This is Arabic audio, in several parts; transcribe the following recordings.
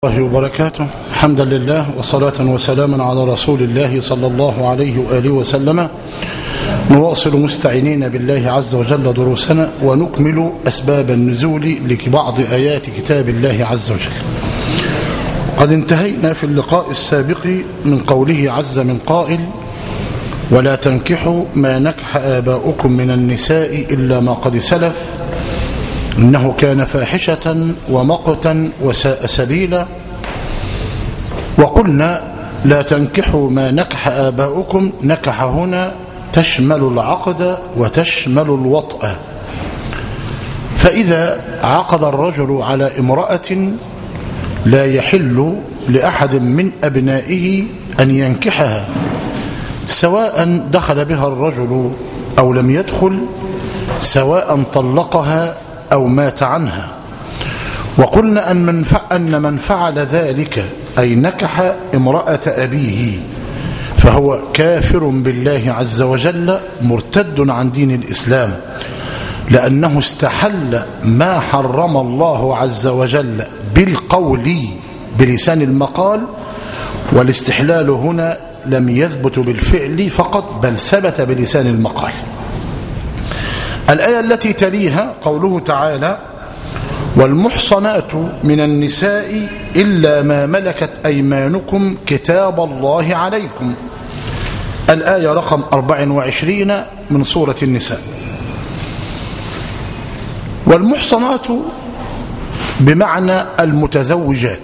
الله وبركاته. حمدا لله وصلاة وسلاما على رسول الله صلى الله عليه وآله وسلم. نواصل مستعينين بالله عز وجل دروسنا ونكمل أسباب النزول لبعض آيات كتاب الله عز وجل. قد انتهينا في اللقاء السابق من قوله عز من قائل: ولا تنكحوا ما نكح آباؤكم من النساء إلا ما قد سلف إنه كان فاحشة ومقتا وساء سبيلا. وقلنا لا تنكحوا ما نكح آباؤكم، نكح هنا تشمل العقد وتشمل الوطأ. فإذا عقد الرجل على امرأة لا يحل لأحد من أبنائه أن ينكحها، سواء دخل بها الرجل أو لم يدخل، سواء طلقها أو مات عنها. وقلنا أن من فعل ذلك أي نكح امرأة أبيه فهو كافر بالله عز وجل مرتد عن دين الإسلام، لأنه استحل ما حرم الله عز وجل بالقول بلسان المقال، والاستحلال هنا لم يثبت بالفعل فقط بل ثبت بلسان المقال. الآية التي تليها قوله تعالى: والمحصنات من النساء إلا ما ملكت أيمانكم كتاب الله عليكم. الآية رقم 24 من سورة النساء. والمحصنات بمعنى المتزوجات.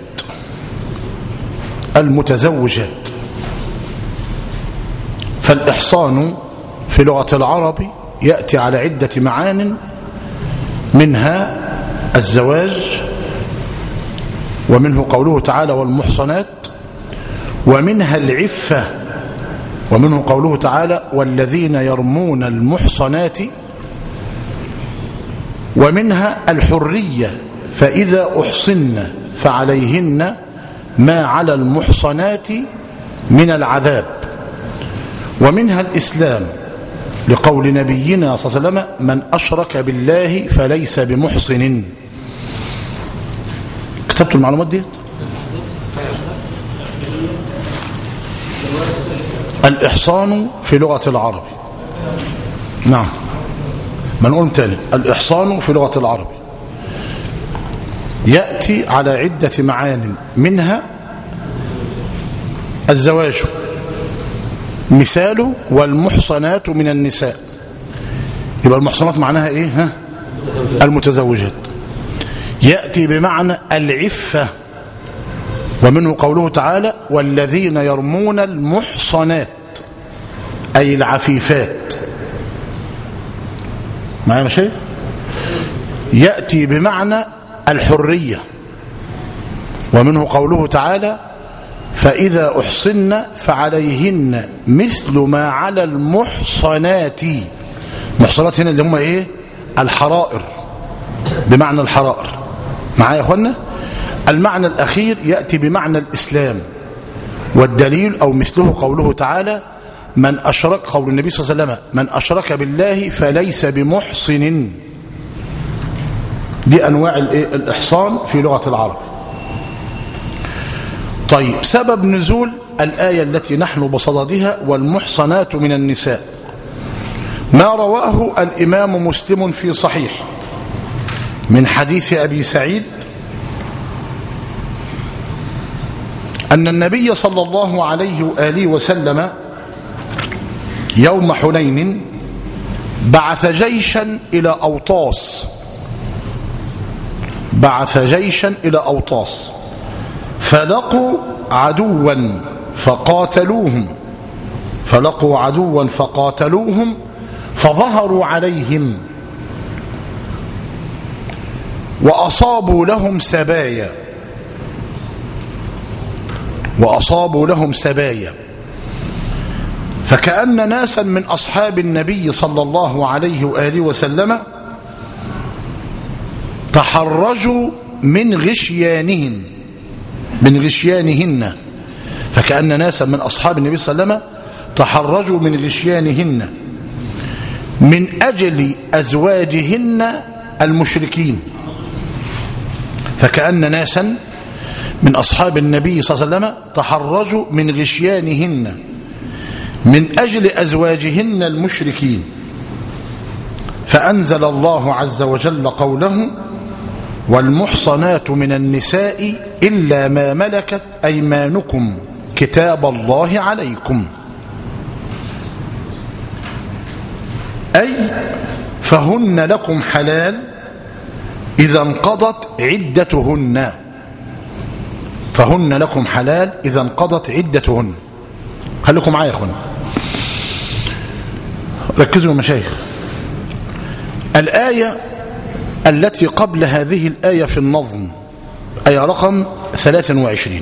فالإحصان في لغة العرب يأتي على عدة معان، منها الزواج، ومنه قوله تعالى والمحصنات، ومنها العفة، ومنه قوله تعالى والذين يرمون المحصنات، ومنها الحرية فإذا أحصن فعليهن ما على المحصنات من العذاب، ومنها الإسلام لقول نبينا صلى الله عليه وسلم: من أشرك بالله فليس بمحصن. كتبت المعلومات دي؟ الإحصان في لغة العرب، نعم، ما نقول تاني، الإحصان في لغة العرب يأتي على عدة معان، منها الزواج، مثاله والمحصنات من النساء. يبقى المحصنات معناها ايه؟ المتزوجات. يأتي بمعنى العفة، ومنه قوله تعالى والذين يرمون المحصنات أي العفيفات. معايا يا شيخ؟ يأتي بمعنى الحرية، ومنه قوله تعالى فإذا أحصن فعليهن مثل ما على المحصنات. محصنات هنا اللي هم ايه؟ الحرائر، بمعنى الحرائر. معايا يا اخوانا؟ المعنى الأخير يأتي بمعنى الإسلام، والدليل أو مثله قوله تعالى من أشرك، قول النبي صلى الله عليه وسلم: من أشرك بالله فليس بمحصن. دي أنواع الإحصان في لغة العرب. طيب، سبب نزول الآية التي نحن بصددها والمحصنات من النساء، ما رواه الإمام مسلم في صحيح من حديث أبي سعيد أن النبي صلى الله عليه وآله وسلم يوم حنين بعث جيشا إلى أوطاس، فلقوا عدوا فقاتلوهم فظهروا عليهم وأصابوا لهم سبايا، فكأن ناسا من أصحاب النبي صلى الله عليه وآله وسلم تحرجوا من غشيانهن، فكأن ناسا من أصحاب النبي صلى الله عليه وسلم تحرجوا من غشيانهن من أجل أزواجهن المشركين، فكأن ناسا من أصحاب النبي صلى الله عليه وسلم تحرجوا من غشيانهن من أجل أزواجهن المشركين، فأنزل الله عز وجل قوله: والمحصنات من النساء إلا ما ملكت أيمانكم كتاب الله عليكم، أي فهن لكم حلال إذا انقضت عدتهن، فهن لكم حلال إذا انقضت عدتهن. خليكم معايا يا اخوان، ركزوا يا مشايخ. الآية التي قبل هذه الآية في النظم، آية رقم 23،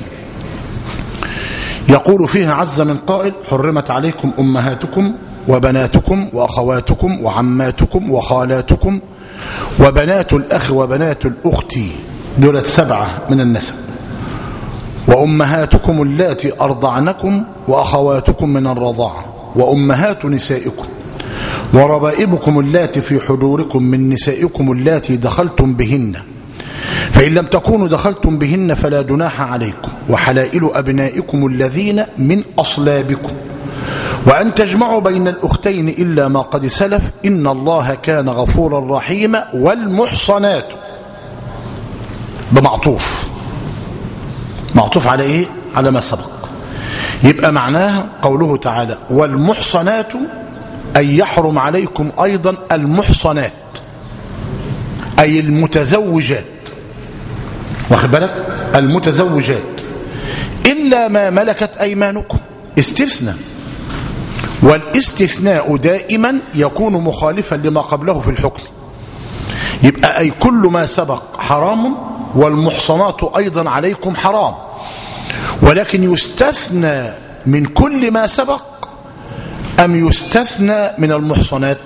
يقول فيها عز من قائل: حرمت عليكم أمهاتكم وبناتكم وأخواتكم وعماتكم وخالاتكم وبنات الأخ وبنات الأخت، دولت 7 من النسب، وأمهاتكم اللاتي أرضعنكم وأخواتكم من الرضاعة وأمهات نسائكم وربائبكم اللاتي في حضوركم من نسائكم اللاتي دخلتم بهن، فإن لم تكونوا دخلتم بهن فلا جناح عليكم، وحلائل أبنائكم الذين من أصلابكم، وأن تجمعوا بين الأختين إلا ما قد سلف، إن الله كان غفورا رحيما. والمحصنات بمعطوف، معطوف على إيه؟ على ما سبق. يبقى معناها قوله تعالى: والمحصنات، أي يحرم عليكم أيضا المحصنات، أي المتزوجات، واخد بالك؟ المتزوجات إلا ما ملكت أيمانكم، استثناء، والاستثناء دائما يكون مخالفا لما قبله في الحكم. يبقى أي كل ما سبق حرام، والمحصنات أيضا عليكم حرام، ولكن يستثنى من كل ما سبق أم يستثنى من المحصنات؟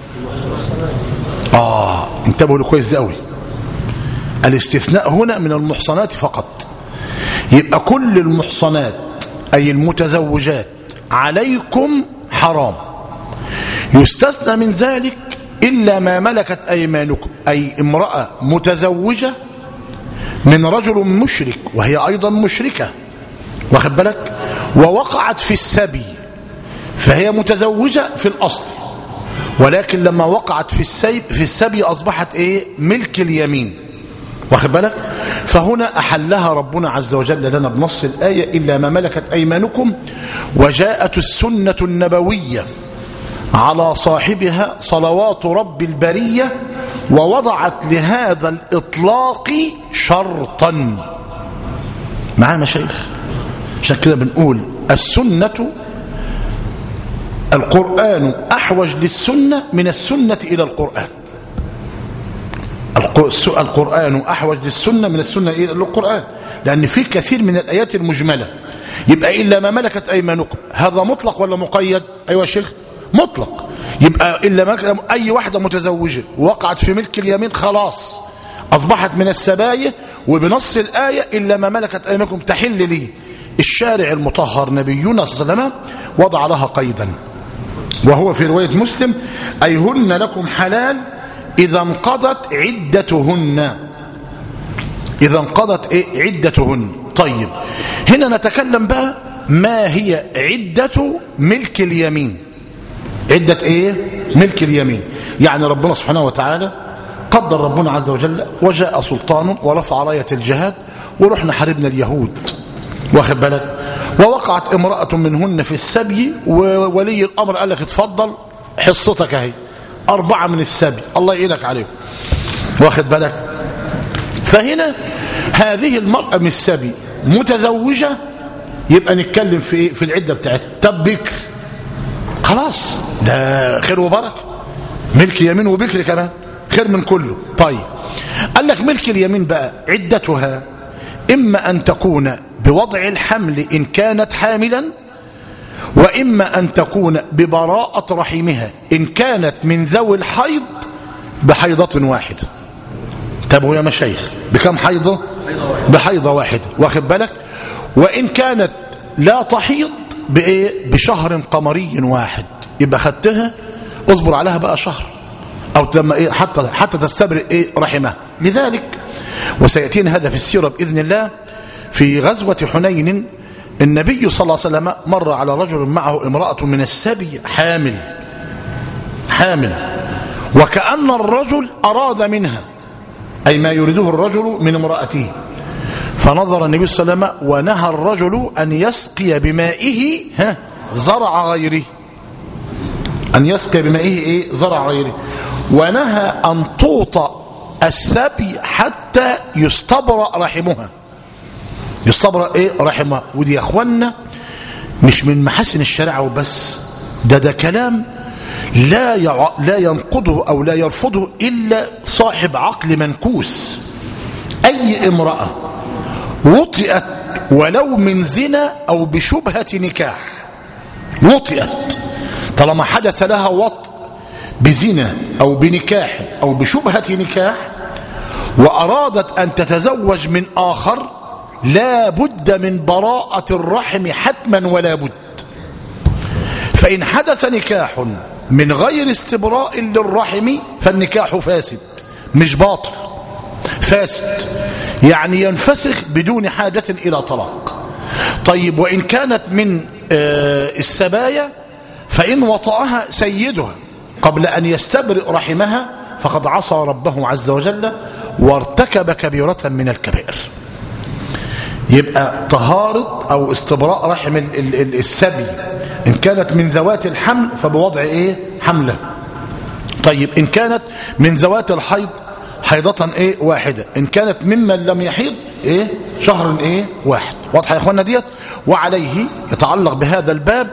انتبهوا له كويس قوي. الاستثناء هنا من المحصنات فقط. يبقى كل المحصنات أي المتزوجات عليكم حرام، يستثنى من ذلك إلا ما ملكت أيمانكم، أي امرأة متزوجة من رجل مشرك وهي أيضا مشركة، واخد بالك؟ ووقعت في السبي، فهي متزوجة في الأصل، ولكن لما وقعت في السبي أصبحت إيه؟ ملك اليمين، واخد بالك؟ فهنا أحلها ربنا عز وجل لنا بنص الآية: إلا ما ملكت أيمانكم. وجاءت السنة النبوية على صاحبها صلوات رب البرية ووضعت لهذا الإطلاق شرطا. معاه مشايخ؟ عشان كده بنقول السنة، القرآن أحوج للسنة من السنة إلى القرآن. القرآن أحوج للسنة من السنة إلى القرآن، لأن في كثير من الآيات المجملة. يبقى إلا ما ملكت أيمانكم، هذا مطلق ولا مقيد؟ أيوة يا شيخ، مطلق. يبقى إلا ما أي واحدة متزوجة وقعت في ملك اليمين خلاص أصبحت من السبايا، وبنص الآية إلا ما ملكت أيمانكم تحل لي. الشارع المطهر نبينا صلى الله عليه وسلم وضع لها قيدا، وهو في رواية مسلم: أي هن لكم حلال إذا انقضت عدتهن، إذا انقضت إيه؟ عدتهن. طيب، هنا نتكلم بقى ما هي عدة ملك اليمين. عدة إيه؟ ملك اليمين. يعني ربنا سبحانه وتعالى قدر ربنا عز وجل وجاء سلطان ورفع راية الجهاد ورحنا حاربنا اليهود، واخد بالك؟ ووقعت امرأة منهن في السبي، وولي الأمر قال لك اتفضل حصتك اهي 4 من السبي، الله يعينك عليهم، واخد بالك؟ فهنا هذه المرأة من السبي متزوجة، يبقى نتكلم في ايه؟ في العدة بتاعتها. طب بكر، خلاص ده خير وبركة، ملك يمين وبكر كمان خير من كله. طيب قال لك ملك اليمين بقى عدتها إما أن تكون بوضع الحمل إن كانت حاملا، وإما أن تكون ببراءة رحمها إن كانت من ذوي الحيض بحيضة واحدة. تابعوا يا مشايخ، بكم حيضة؟ بحيضة واحدة، واخد بالك؟ وإن كانت لا تحيض بإيه؟ بشهر قمري واحد، يبقى خدتها اصبر عليها بقى شهر، أو لما إيه؟ حتى تستبرئ إيه؟ رحمها. لذلك وسيأتينا هذا في السيرة بإذن الله، في غزوة حنين النبي صلى الله عليه وسلم مر على رجل معه امرأة من السبي حامل وكأن الرجل أراد منها أي ما يريده الرجل من امرأته، فنظر النبي صلى الله عليه وسلم ونهى الرجل أن يسقي بمائه زرع غيره، أن يسقي بمائه زرع غيره، ونهى أن توطأ السبي حتى يستبرأ رحمها، يستبرأ رحمها. ودي يا أخوانا مش من محاسن الشريعة وبس، ده كلام لا ينقضه أو لا يرفضه إلا صاحب عقل منكوس. أي امرأة وطئت ولو من زنا أو بشبهة نكاح، وطئت طالما حدث لها وطء بزنا أو بنكاح أو بشبهة نكاح وأرادت أن تتزوج من آخر، لا بد من براءة الرحم حتما ولا بد. فإن حدث نكاح من غير استبراء للرحم فالنكاح فاسد، مش باطل، فاسد، يعني ينفسخ بدون حاجة إلى طلاق. طيب وإن كانت من السبايا فإن وطأها سيدها قبل أن يستبرئ رحمها فقد عصى ربه عز وجل وارتكب كبيرة من الكبائر. يبقى طهارة أو استبراء رحم السبي إن كانت من ذوات الحمل فبوضع حملة. طيب إن كانت من ذوات الحيض حيضة واحدة، إن كانت ممن لم يحيض شهر واحد. واضحة يا إخوانا ديت؟ وعليه يتعلق بهذا الباب،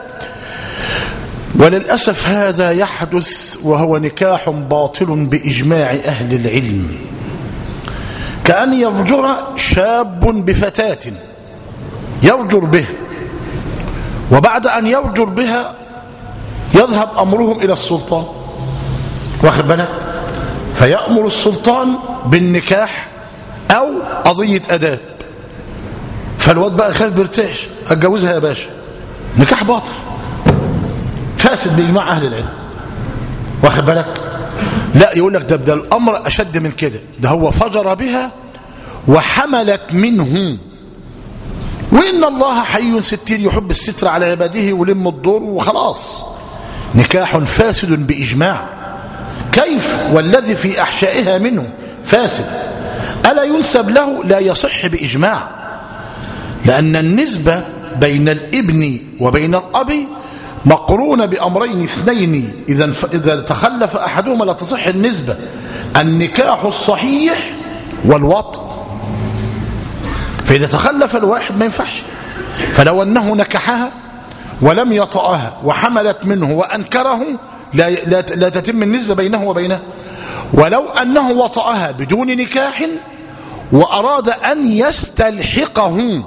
وللأسف هذا يحدث وهو نكاح باطل بإجماع أهل العلم، كأن يفجر شاب بفتاة يفجر به، وبعد أن يفجر بها يذهب أمرهم إلى السلطان، واخد بالك، فيأمر السلطان بالنكاح أو قضية أداب، فالواد بقى خاف بيرتعش، أتجوزها يا باشا، نكاح باطل فاسد بإجماع أهل العلم، واخد بالك. لا يقول لك ده الأمر أشد من كده، ده هو فجر بها وحملت منه، وإن الله حي ستير يحب الستر على عباده ولم الدور وخلاص، نكاح فاسد بإجماع. كيف والذي في أحشائها منه فاسد ألا ينسب له؟ لا يصح بإجماع، لأن النسبة بين الابن وبين الأب مقرونة بأمرين اثنين، إذا تخلف أحدهما لا تصح النسبة، النكاح الصحيح والوطء، فإذا تخلف الواحد ما ينفعش. فلو أنه نكحها ولم يطأها وحملت منه وأنكره لا تتم النسبة بينه وبينها. ولو أنه وطأها بدون نكاح وأراد أن يستلحقه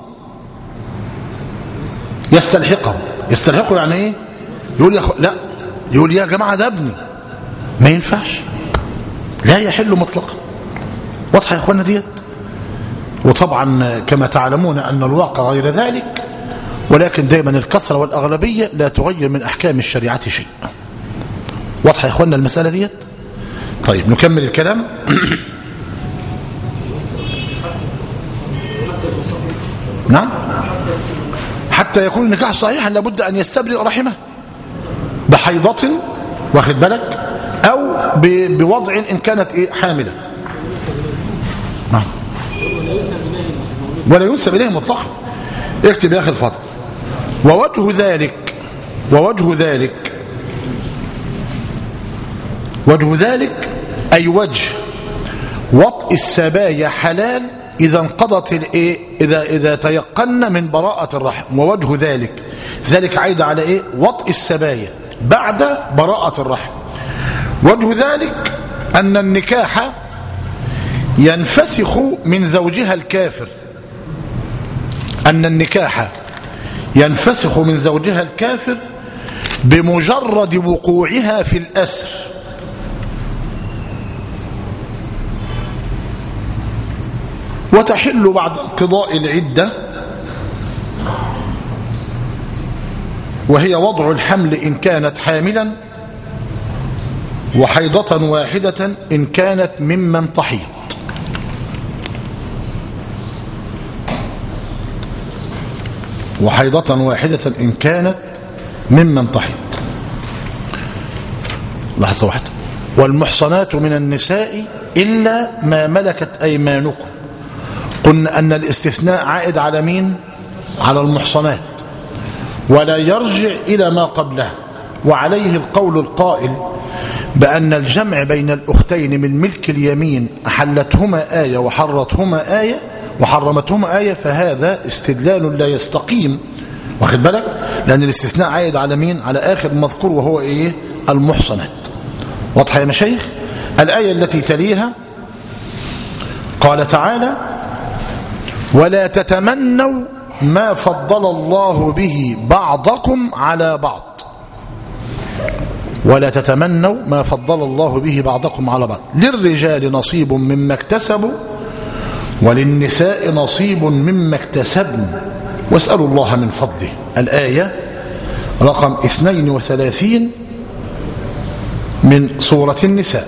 يعني ايه؟ يقول لا، يقول يا جماعة ده ابني، ما ينفعش، لا يحل مطلقا. واضحة يا اخوانا ديت؟ وطبعا كما تعلمون أن الواقع غير ذلك، ولكن دائما الكثرة والأغلبية لا تغير من أحكام الشريعة شيء. واضحة يا اخوانا المسألة ديت؟ طيب نكمل الكلام. نعم، حتى يكون النكاح صحيحا لابد أن يستبرئ رحمه بحيضة، واخد بالك، أو بوضع إن كانت حاملة. نعم، ولا ينسب إليه مطلقا. اكتب يا أخي الفاضل. وجه ذلك أي وجه وطء السبايا حلال إذا انقضت إذا تيقن من براءة الرحم. ووجه ذلك عايد على وطء السبايا بعد براءة الرحم. وجه ذلك أن النكاح ينفسخ من زوجها الكافر، بمجرد وقوعها في الأسر، وتحل بعد انقضاء العدة، وهي وضع الحمل إن كانت حاملا، وحيضة واحدة إن كانت ممن تحيض. وحيضة واحدة إن كانت ممن تحيض. لحظة واحدة. والمحصنات من النساء إلا ما ملكت أيمانكم. قلنا أن الاستثناء عائد على مين؟ على المحصنات، ولا يرجع إلى ما قبله. وعليه القول القائل بأن الجمع بين الأختين من ملك اليمين أحلتهما آية وحرتهما آية وحرمتهما آية، فهذا استدلال لا يستقيم. واخد بالك؟ لأن الاستثناء عائد على مين؟ على آخر المذكور وهو إيه؟ المحصنات. واضح يا مشايخ؟ الآية التي تليها قال تعالى: ولا تتمنوا ما فضل الله به بعضكم على بعض. ولا تتمنوا ما فضل الله به بعضكم على بعض. للرجال نصيب مما اكتسبوا وللنساء نصيب مما اكتسبن واسألوا الله من فضله. الآية رقم 32 من سورة النساء.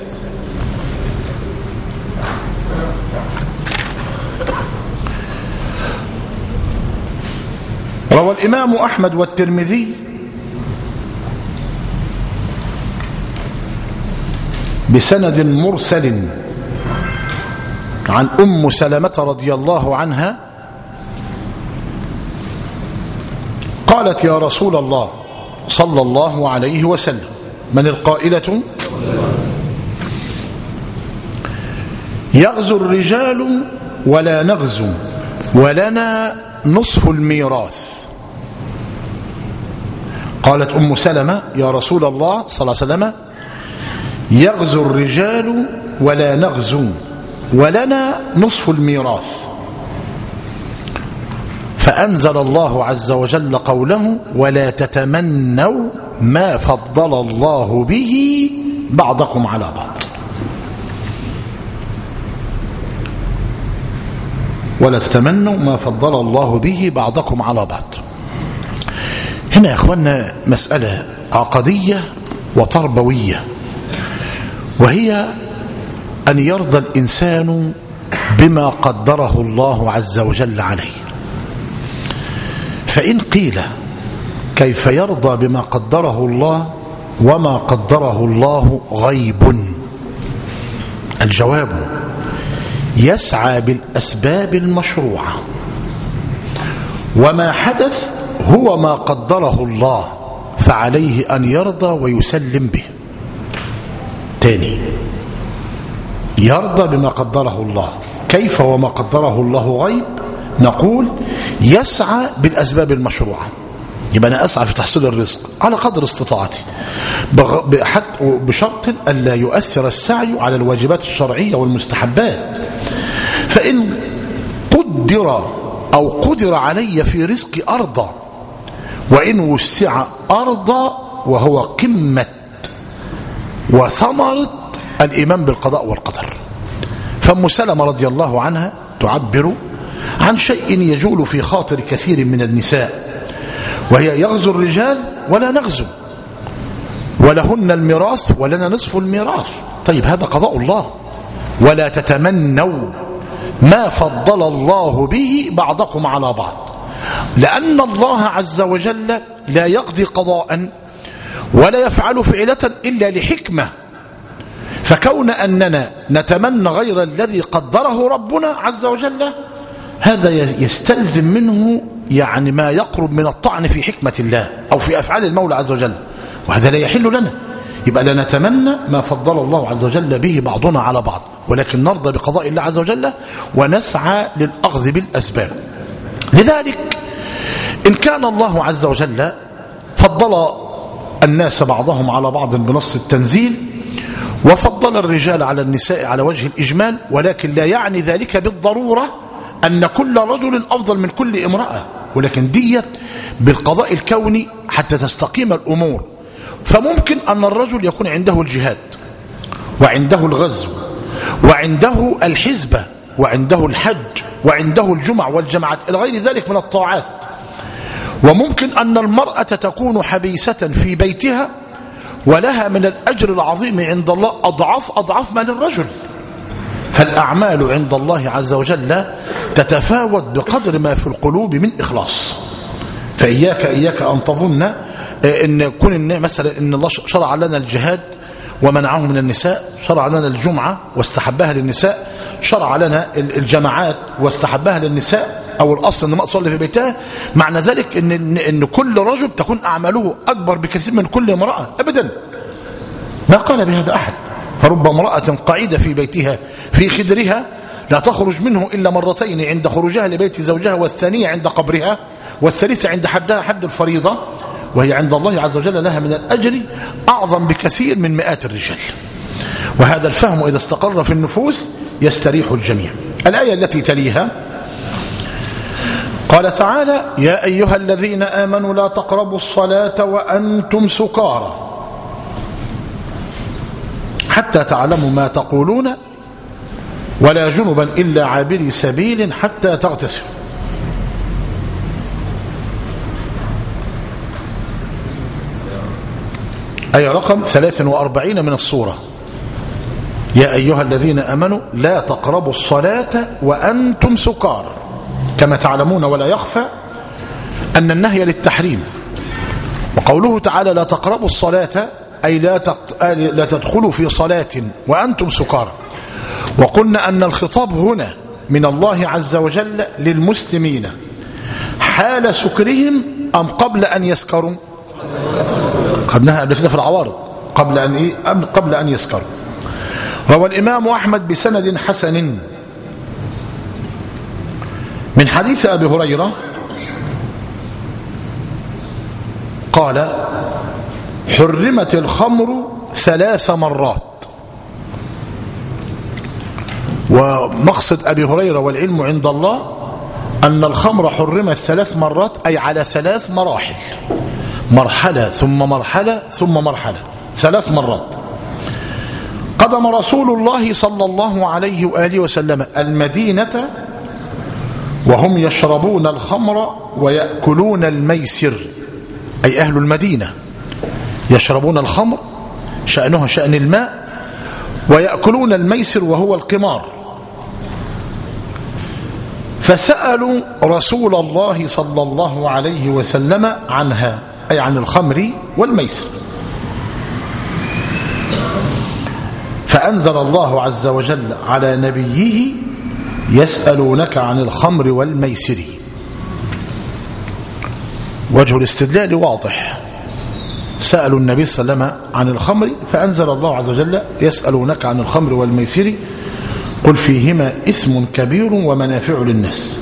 روى الإمام أحمد والترمذي بسند مرسل عن أم سلمة رضي الله عنها قالت: يا رسول الله صلى الله عليه وسلم. من القائلة؟ يغزو الرجال ولا نغزو ولنا نصف الميراث. قالت أم سلمة: يا رسول الله صلى الله عليه وسلم، يغزو الرجال ولا نغزو ولنا نصف الميراث. فأنزل الله عز وجل قوله: ولا تتمنوا ما فضل الله به بعضكم على بعض. ولا تتمنوا ما فضل الله به بعضكم على بعض. هنا يا اخوانا مسألة عقدية وتربوية، وهي أن يرضى الإنسان بما قدره الله عز وجل عليه. فإن قيل كيف يرضى بما قدره الله وما قدره الله غيب؟ الجواب: يسعى بالأسباب المشروعة، وما حدث هو ما قدره الله، فعليه أن يرضى ويسلم به. تاني، يرضى بما قدره الله. كيف وما قدره الله غيب؟ نقول يسعى بالأسباب المشروعة. يبقى أنا أسعى في تحصيل الرزق على قدر استطاعتي، بشرط ألا يؤثر السعي على الواجبات الشرعية والمستحبات. فإن قدر علي في رزقي أرضى، وإن وسع أرضى، وهو قمة وثمرة الإيمان بالقضاء والقدر. فأم سلمة رضي الله عنها تعبر عن شيء يجول في خاطر كثير من النساء، وهي يغزو الرجال ولا نغزو، ولهن الميراث ولنا نصف الميراث. طيب هذا قضاء الله. ولا تتمنوا ما فضل الله به بعضكم على بعض، لأن الله عز وجل لا يقضي قضاء ولا يفعل فعلة إلا لحكمة. فكون أننا نتمنى غير الذي قدره ربنا عز وجل، هذا يستلزم منه يعني ما يقرب من الطعن في حكمة الله أو في أفعال المولى عز وجل، وهذا لا يحل لنا. يبقى لا نتمنى ما فضل الله عز وجل به بعضنا على بعض، ولكن نرضى بقضاء الله عز وجل ونسعى للأخذ بالأسباب. لذلك إن كان الله عز وجل فضل الناس بعضهم على بعض بنص التنزيل، وفضل الرجال على النساء على وجه الإجمال، ولكن لا يعني ذلك بالضرورة أن كل رجل أفضل من كل امرأة، ولكن ديت بالقضاء الكوني حتى تستقيم الأمور. فممكن أن الرجل يكون عنده الجهاد وعنده الغزو وعنده الحزبة وعنده الحج وعنده الجمع والجماعات إلى غير ذلك من الطاعات، وممكن أن المرأة تكون حبيسة في بيتها ولها من الأجر العظيم عند الله أضعاف ما للرجل. فالأعمال عند الله عز وجل تتفاوت بقدر ما في القلوب من إخلاص. فإياك أن تظن إن كون مثلا إن الله شرع لنا الجهاد ومنعه من النساء، شرع لنا الجمعة واستحبها للنساء، شرع لنا الجماعات واستحبها للنساء، أو الأصل إن ما تصلي في بيتها، معنى ذلك إن كل رجل تكون أعماله أكبر بكثير من كل امرأة؟ أبدا، ما قال بهذا أحد. فرب امرأة قاعدة في بيتها في خدرها لا تخرج منه إلا مرتين عند خروجها لبيت زوجها، والثانية عند قبرها، والثالثة عند حدها حد الفريضة، وهي عند الله عز وجل لها من الأجر أعظم بكثير من مئات الرجال. وهذا الفهم إذا استقر في النفوس يستريح الجميع. الآية التي تليها قال تعالى: يا أيها الذين آمنوا لا تقربوا الصلاة وأنتم سكارى حتى تعلموا ما تقولون ولا جنبا إلا عابري سبيل حتى تغتسلوا. أي رقم 43 من السورة. يا أيها الذين آمنوا لا تقربوا الصلاة وأنتم سكارى. كما تعلمون ولا يخفى أن النهي للتحريم، وقوله تعالى لا تقربوا الصلاة أي لا تدخلوا في صلاة وأنتم سكارى. وقلنا أن الخطاب هنا من الله عز وجل للمسلمين حال سكرهم أم قبل أن يسكروا؟ خدناها قبل كده في العوارض، قبل أن يسكروا. روى الإمام أحمد بسند حسن من حديث أبي هريرة قال: حرمت الخمر 3 مرات. ومقصد أبي هريرة والعلم عند الله أن الخمر حرمت 3 مرات، أي على 3 مراحل، مرحلة ثم مرحلة ثم مرحلة، 3 مرات. قدم رسول الله صلى الله عليه وآله وسلم المدينة وهم يشربون الخمر ويأكلون الميسر، أي أهل المدينة يشربون الخمر شأنها شأن الماء، ويأكلون الميسر وهو القمار. فسألوا رسول الله صلى الله عليه وسلم عنها، أي عن الخمر والميسر، فأنزل الله عز وجل على نبيه: يسألونك عن الخمر والميسر. وجه الاستدلال واضح، سألوا النبي صلى الله عليه وسلم عن الخمر، فأنزل الله عز وجل: يسألونك عن الخمر والميسر قل فيهما إثم كبير ومنافع للناس.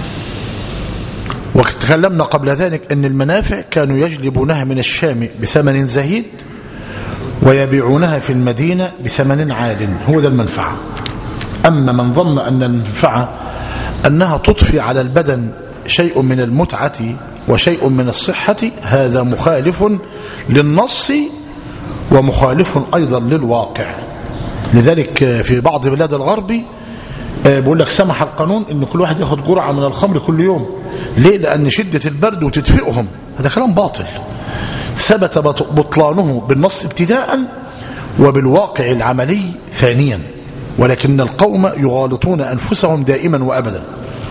وتكلمنا قبل ذلك أن المنافع كانوا يجلبونها من الشام بثمن زهيد ويبيعونها في المدينة بثمن عال، هو ذا المنفعة. أما من ظن أن المنفعة أنها تضفي على البدن شيء من المتعة وشيء من الصحة، هذا مخالف للنص ومخالف أيضا للواقع. لذلك في بعض بلاد الغرب بيقول لك سمح القانون ان كل واحد ياخد جرعة من الخمر كل يوم. ليه؟ لأن شدة البرد وتدفئهم. هذا كلام باطل ثبت بطلانه بالنص ابتداء وبالواقع العملي ثانيا، ولكن القوم يغالطون أنفسهم دائما وأبدا.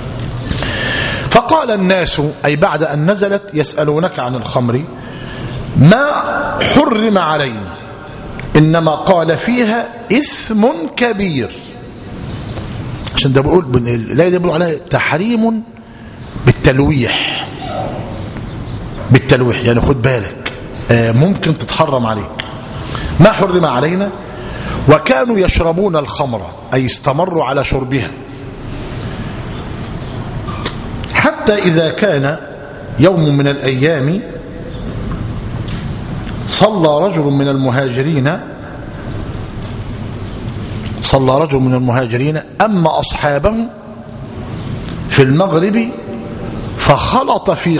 فقال الناس، أي بعد أن نزلت يسألونك عن الخمر، ما حرم علينا، إنما قال فيها اسم كبير. عشان ده بقول الآية دي بيقولوا عليها تحريم بالتلويح، يعني خد بالك ممكن تتحرم عليك. ما حرم علينا وكانوا يشربون الخمر، أي استمروا على شربها، حتى إذا كان يوم من الأيام صلى رجل من المهاجرين أما أصحابه في المغرب فخلط في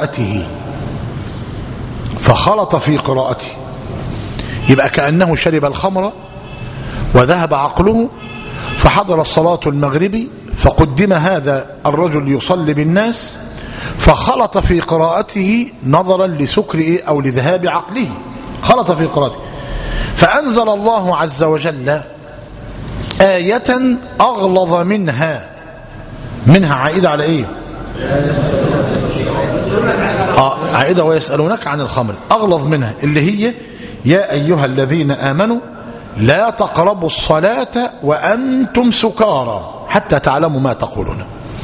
قراءته، يبقى كأنه شرب الخمر وذهب عقله، فحضر الصلاة المغرب فقدم هذا الرجل يصلي بالناس فخلط في قراءته نظرا لسكر أو لذهاب عقله، خلط في قراءته. فأنزل الله عز وجل آية أغلظ منها عائدة على إيه؟ عائدة ويسألونك عن الخمر أغلظ منها اللي هي يا أيها الذين آمنوا لا تقربوا الصلاة وأنتم سكارى حتى تعلموا ما تقولون.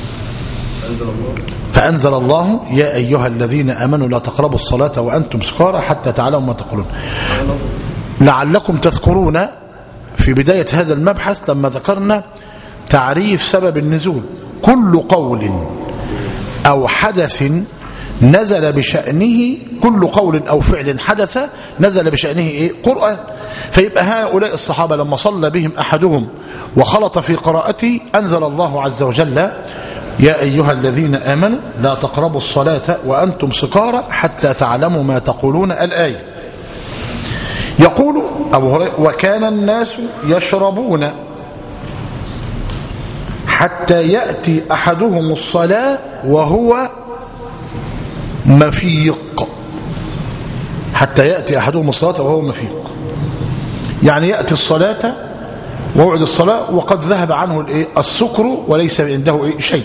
فأنزل الله يا أيها الذين آمنوا لا تقربوا الصلاة وأنتم سكارى حتى تعلموا ما تقولون. لعلكم تذكرون في بداية هذا المبحث لما ذكرنا تعريف سبب النزول: كل قول أو حدث نزل بشأنه، كل قول أو فعل حدث نزل بشأنه إيه؟ قرآن. فيبقى هؤلاء الصحابة لما صلى بهم أحدهم وخلط في قراءته أنزل الله عز وجل يا أيها الذين آمنوا لا تقربوا الصلاة وأنتم سكارى حتى تعلموا ما تقولون. الآية. يقول أبو هريرة: وكان الناس يشربون حتى يأتي أحدهم الصلاة وهو مفيق. حتى يأتي أحدهم الصلاة وهو مفيق، يعني يأتي الصلاة ووعد الصلاة وقد ذهب عنه السكر وليس عنده شيء.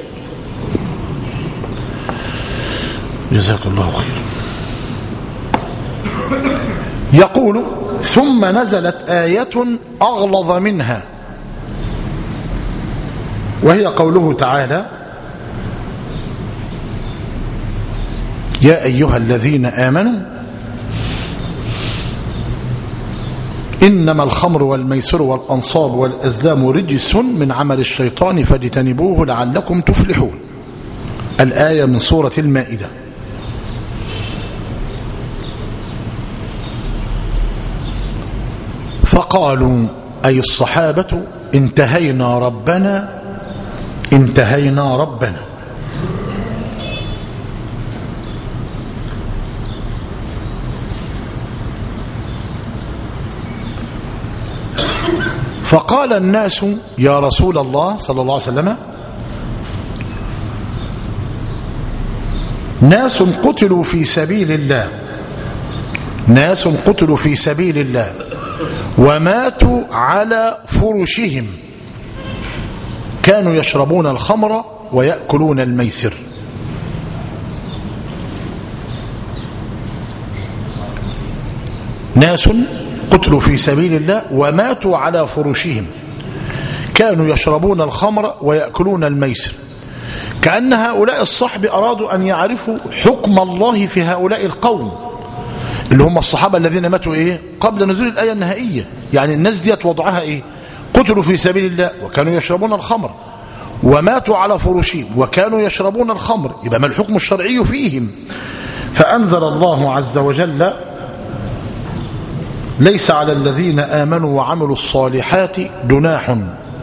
جزاك الله خير. يقول: ثم نزلت آية أغلظ منها، وهي قوله تعالى: يا أيها الذين آمنوا إنما الخمر والميسر والأنصاب والأزلام رجس من عمل الشيطان فاجتنبوه لعلكم تفلحون. الآية من سورة المائدة. فقالوا أي الصحابة: انتهينا ربنا انتهينا ربنا. فقال الناس: يا رسول الله صلى الله عليه وسلم، ناس قتلوا في سبيل الله، ناس قتلوا في سبيل الله وماتوا على فرشهم، كانوا يشربون الخمر ويأكلون الميسر. ناس قتلوا في سبيل الله وماتوا على فرشهم، كانوا يشربون الخمر ويأكلون الميسر. كأن هؤلاء الصحب أرادوا أن يعرفوا حكم الله في هؤلاء القوم اللي هم الصحابة الذين ماتوا قبل نزول الآية النهائية. يعني الناس ديت وضعها قتلوا في سبيل الله وكانوا يشربون الخمر وماتوا على فرشهم وكانوا يشربون الخمر، يبقى ما الحكم الشرعي فيهم؟ فأنزل الله عز وجل: ليس على الذين آمنوا وعملوا الصالحات جناح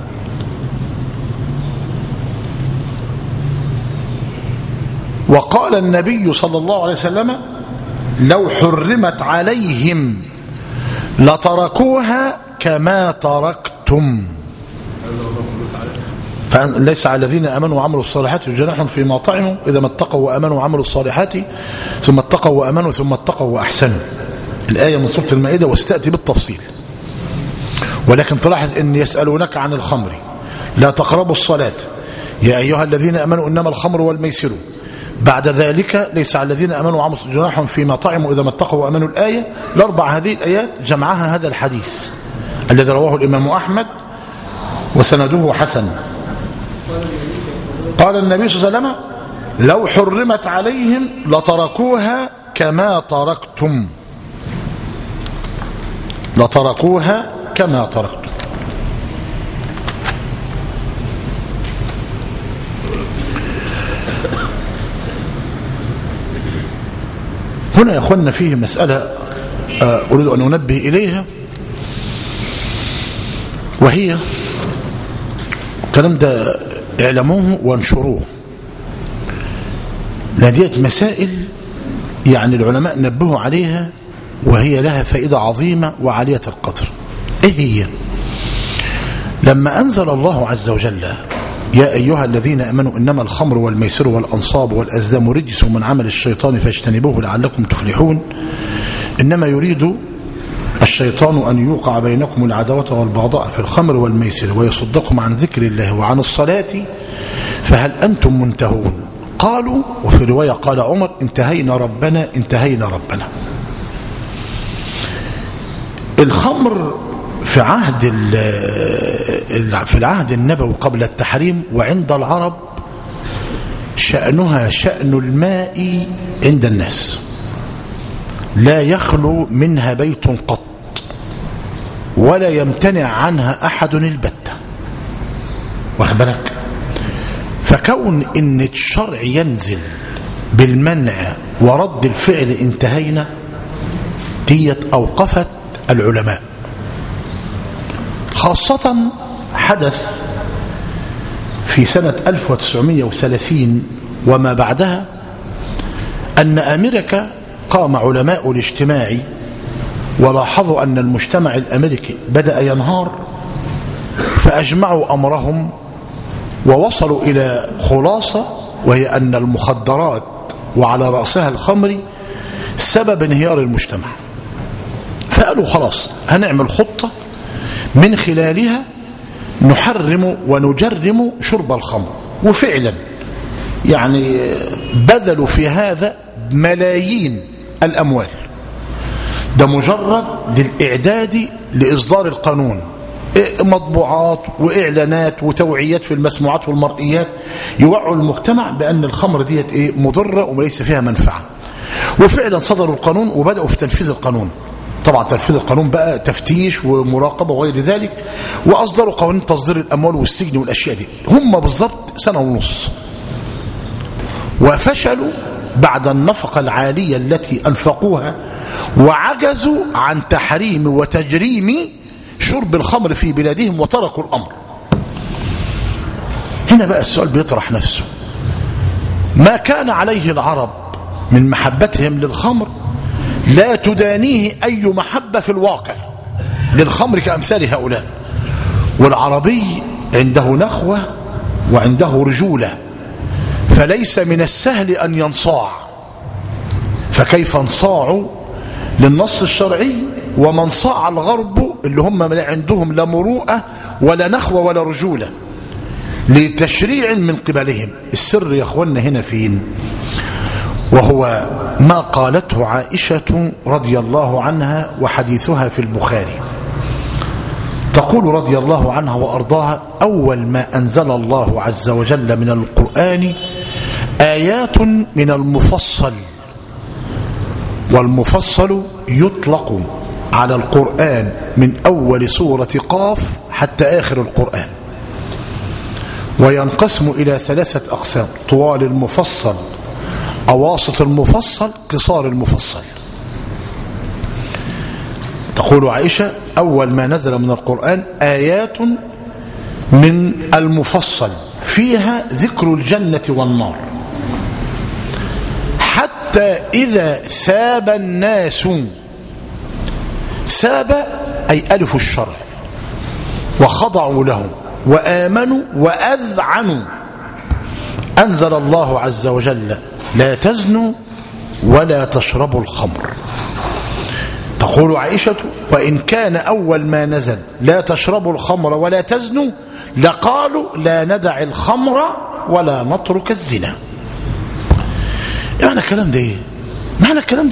وقال النبي صلى الله عليه وسلم: لو حرمت عليهم لتركوها كما تركتم. فليس على الذين آمنوا وعملوا الصالحات جناح فيما طعموا إذا ما اتقوا وآمنوا وعملوا الصالحات ثم اتقوا وآمنوا ثم اتقوا وأحسنوا. الآية من سورة المائدة وستأتي بالتفصيل. ولكن تلاحظ أن يسألونك عن الخمر لا تقربوا الصلاة يا أيها الذين آمنوا إنما الخمر والميسر. بعد ذلك ليس على الذين آمنوا وعملوا جناح فيما طعموا إذا ما اتقوا وآمنوا. الآية الأربع هذه الآيات جمعها هذا الحديث الذي رواه الإمام أحمد وسنده حسن. قال النبي صلى الله عليه وسلم: لو حرمت عليهم لتركوها كما تركتم، لتركوها كما تركتم. هنا يا أخوانا فيه مسألة أريد أن أنبه إليها، وهي الكلام ده اعلموه وانشروه، لأن ديت مسائل يعني العلماء نبهوا عليها وهي لها فائدة عظيمة وعالية القدر. إيه هي؟ لما أنزل الله عز وجل يا أيها الذين آمنوا إنما الخمر والميسر والأنصاب والأزلام رجس من عمل الشيطان فاجتنبوه لعلكم تفلحون، إنما يريد الشيطان أن يوقع بينكم العداوة والبغضاء في الخمر والميسر ويصدكم عن ذكر الله وعن الصلاة فهل أنتم منتهون؟ قالوا وفي رواية قال عمر انتهينا ربنا انتهينا ربنا. الخمر في العهد النبوي قبل التحريم وعند العرب شأنها شأن الماء عند الناس، لا يخلو منها بيت قط ولا يمتنع عنها أحد البتة. واخد بالك؟ فكون إن الشرع ينزل بالمنع ورد الفعل انتهينا ديت أوقفت العلماء. خاصة حدث في سنة 1930 وما بعدها أن أمريكا قام علماء الاجتماع ولاحظوا أن المجتمع الأمريكي بدأ ينهار، فأجمعوا أمرهم ووصلوا إلى خلاصة، وهي أن المخدرات وعلى رأسها الخمر سبب انهيار المجتمع. فقالوا خلاص هنعمل خطة من خلالها نحرم ونجرم شرب الخمر. وفعلا يعني بذلوا في هذا ملايين الأموال، ده مجرد للإعداد لإصدار القانون، مطبوعات وإعلانات وتوعيات في المسموعات والمرئيات يوعوا المجتمع بأن الخمر ديت مضرة وليس فيها منفعة. وفعلا صدروا القانون وبدأوا في تنفيذ القانون. طبعا تنفيذ القانون بقى تفتيش ومراقبة وغير ذلك، وأصدروا قوانين تصدير الأموال والسجن والأشياء دي. هم بالضبط سنة ونص وفشلوا بعد النفقة العالية التي أنفقوها، وعجزوا عن تحريم وتجريم شرب الخمر في بلادهم وتركوا الأمر. هنا بقى السؤال بيطرح نفسه، ما كان عليه العرب من محبتهم للخمر لا تدانيه أي محبة في الواقع للخمر كأمثال هؤلاء. والعربي عنده نخوة وعنده رجولة، فليس من السهل أن ينصاع. فكيف انصاعوا للنص الشرعي ومن صاع الغرب اللي هم عندهم لا مروءة ولا نخوة ولا رجولة لتشريع من قبلهم؟ السر يا أخوانا هنا فين؟ وهو ما قالته عائشة رضي الله عنها وحديثها في البخاري. تقول رضي الله عنها وأرضاها: أول ما أنزل الله عز وجل من القرآن آيات من المفصل، والمفصل يطلق على القرآن من أول سورة قاف حتى آخر القرآن، وينقسم إلى 3 أقسام: طوال المفصل، أواسط المفصل، قصار المفصل. تقول عائشة: أول ما نزل من القرآن آيات من المفصل فيها ذكر الجنة والنار، حتى إذا ساب الناس، ساب أي ألف الشرع، وخضعوا له وآمنوا وأذعنوا، أنزل الله عز وجل: لا تزنوا ولا تشربوا الخمر. تقول عائشة: وإن كان أول ما نزل لا تشربوا الخمر ولا تزنوا لقالوا لا ندع الخمر ولا نترك الزنا. معنى الكلام ده ايه؟ معنى الكلام ده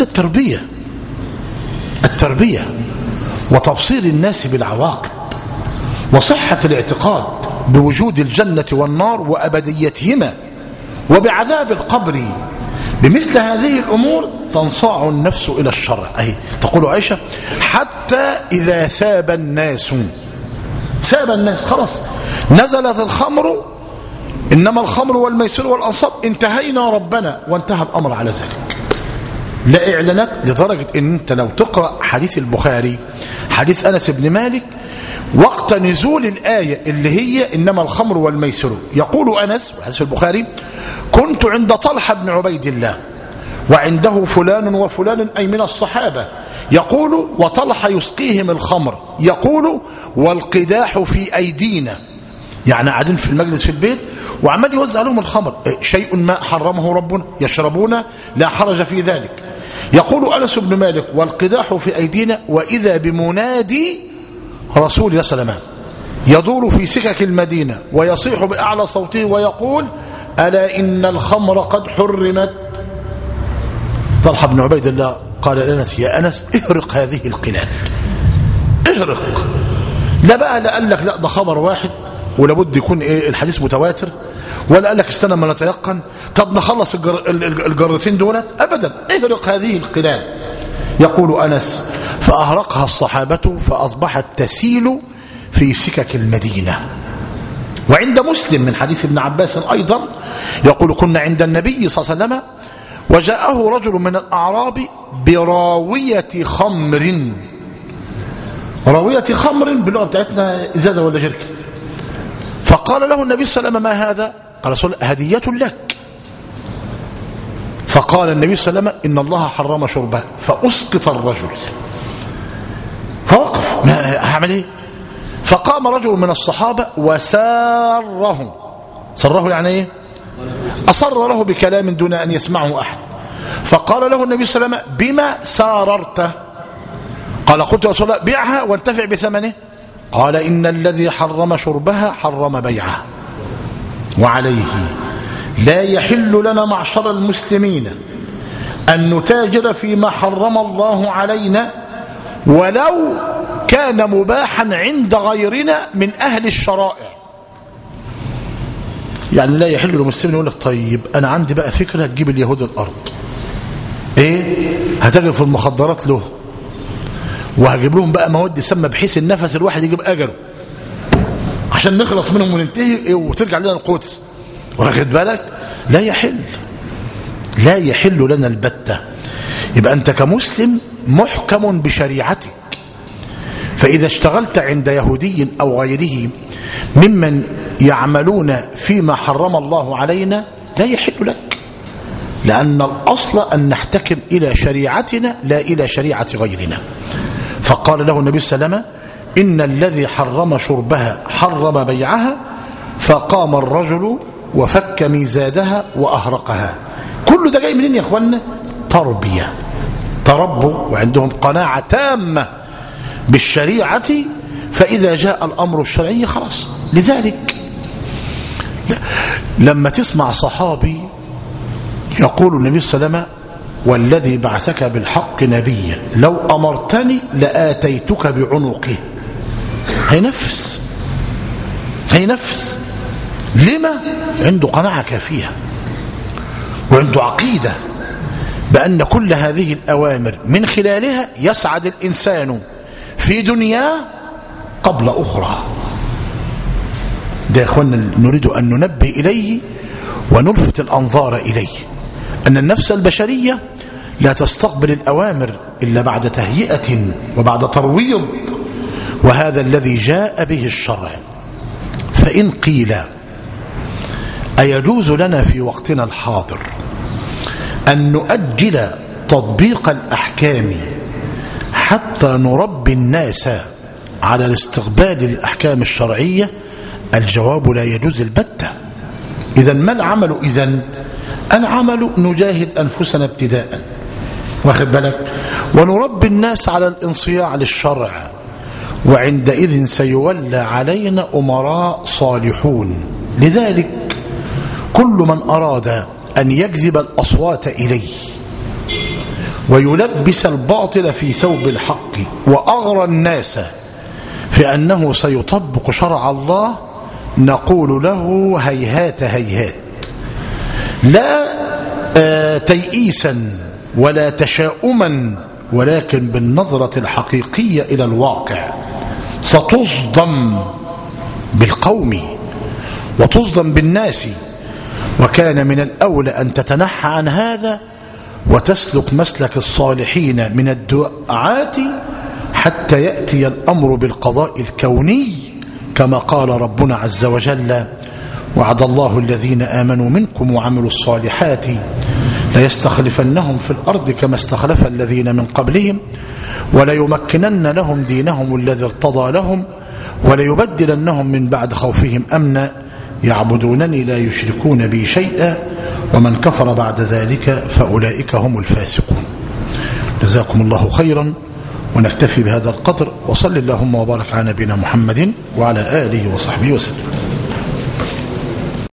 التربية وتبصير الناس بالعواقب وصحة الاعتقاد بوجود الجنة والنار وأبديتهما وبعذاب القبر. بمثل هذه الأمور تنصاع النفس إلى الشرع. أي تقول عائشة: حتى إذا ساب الناس خلاص نزلت الخمر، إنما الخمر والميسر والأنصاب انتهينا ربنا، وانتهى الأمر على ذلك. لا إعلانات، لدرجة إن أنت لو تقرأ حديث البخاري حديث أنس بن مالك وقت نزول الآية اللي هي إنما الخمر والميسر، يقول أنس حديث البخاري: كنت عند طلحة بن عبيد الله وعنده فلان وفلان أي من الصحابة، يقول وطلحة يسقيهم الخمر، يقول والقداح في أيدينا، يعني قاعدين في المجلس في البيت وعمال يوزع لهم الخمر، شيء ما حرمه ربنا يشربون لا حرج في ذلك. يقول أنس بن مالك: والقداح في أيدينا وإذا بمنادي رسول الله صلى الله عليه وسلم يدور في سكك المدينة ويصيح بأعلى صوته ويقول: ألا إن الخمر قد حرمت. طلحة بن عبيد الله قال لأنس يا أنس اهرق هذه القلال، اهرق. لا بقى لا قال لك لا ده خبر واحد ولابد يكون الحديث متواتر، ولا قال لك استنى ما نتيقن، طب نخلص الجرتين دولت، أبدا، اهرق هذه القلال. يقول أنس فأهرقها الصحابة فأصبحت تسيل في سكك المدينة. وعند مسلم من حديث ابن عباس أيضا يقول كنا عند النبي صلى الله عليه وسلم وجاءه رجل من الأعراب براوية خمر. راوية خمر باللغة بتاعتنا إزازة ولا جركة. فقال له النبي صلى الله عليه وسلم ما هذا؟ قال رسول هدية لك. فقال النبي صلى الله عليه وسلم إن الله حرم شربه. فأسقط الرجل فوقف، ما هعمل ايه؟ فقام رجل من الصحابة وساره. سره يعني ايه؟ أصر له بكلام دون أن يسمعه أحد. فقال له النبي صلى الله عليه وسلم بما ساررته؟ قال قلت يا رسول الله بيعها وانتفع بثمنه. قال إن الذي حرم شربها حرم بيعها. وعليه لا يحل لنا معشر المسلمين أن نتاجر فيما حرم الله علينا ولو كان مباحا عند غيرنا من أهل الشرائع. يعني لا يحل للمسلمين يقول لك طيب أنا عندي بقى فكرة تجيب اليهود الأرض، إيه؟ هتجر في المخدرات له وهجيب لهم بقى مواد سامة بحيث النفس الواحد يجيب أجره عشان نخلص منهم وننتهي وترجع لنا القدس. واخد بالك؟ لا يحل، لا يحل لنا البتة. يبقى أنت كمسلم محكم بشريعتك، فإذا اشتغلت عند يهودي أو غيره ممن يعملون فيما حرم الله علينا لا يحل لك، لأن الأصل أن نحتكم إلى شريعتنا لا إلى شريعة غيرنا. فقال له النبي صلى الله عليه وسلم إن الذي حرم شربها حرم بيعها. فقام الرجل وفك ميزادها وأهرقها. كل ده جاي منين يا أخوانا؟ تربية، تربوا وعندهم قناعة تامة بالشريعة، فإذا جاء الأمر الشرعي خلاص. لذلك لما تسمع صحابي يقول النبي صلى الله عليه وسلم والذي بعثك بالحق نبيا لو أمرتني لآتيتك بعنقه، هينفس لما؟ عنده قناعة كافية وعنده عقيدة بأن كل هذه الأوامر من خلالها يسعد الإنسان في دنياه قبل أخرى. ده يا أخوانا نريد أن ننبه إليه ونلفت الأنظار إليه، أن النفس البشرية لا تستقبل الأوامر إلا بعد تهيئة وبعد ترويض، وهذا الذي جاء به الشرع. فإن قيل أيجوز لنا في وقتنا الحاضر أن نؤجل تطبيق الأحكام حتى نربي الناس على الاستقبال للأحكام الشرعية؟ الجواب لا يجوز البتة. إذن ما العمل؟ إذن العمل نجاهد أنفسنا ابتداء، واخد بالك، ونربي الناس على الانصياع للشرع، وعندئذ سيولى علينا أمراء صالحون. لذلك كل من أراد أن يجذب الأصوات إليه ويلبس الباطل في ثوب الحق وأغرى الناس في أنه سيطبق شرع الله، نقول له هيهات هيهات، لا تيئيسا ولا تشاؤما، ولكن بالنظرة الحقيقية إلى الواقع. ستصدم بالقوم وتصدم بالناس، وكان من الأولى أن تتنحى عن هذا وتسلك مسلك الصالحين من الدعاة حتى يأتي الأمر بالقضاء الكوني، كما قال ربنا عز وجل وعد الله الذين آمنوا منكم وعملوا الصالحات ليستخلفنهم في الأرض كما استخلف الذين من قبلهم وليمكنن لهم دينهم الذي ارتضى لهم وليبدلنهم من بعد خوفهم أمنا يعبدونني لا يشركون بي شيئا ومن كفر بعد ذلك فأولئك هم الفاسقون. جزاكم الله خيرا، ونكتفي بهذا القدر، وصل اللهم وبارك على نبينا محمد وعلى آله وصحبه وسلم.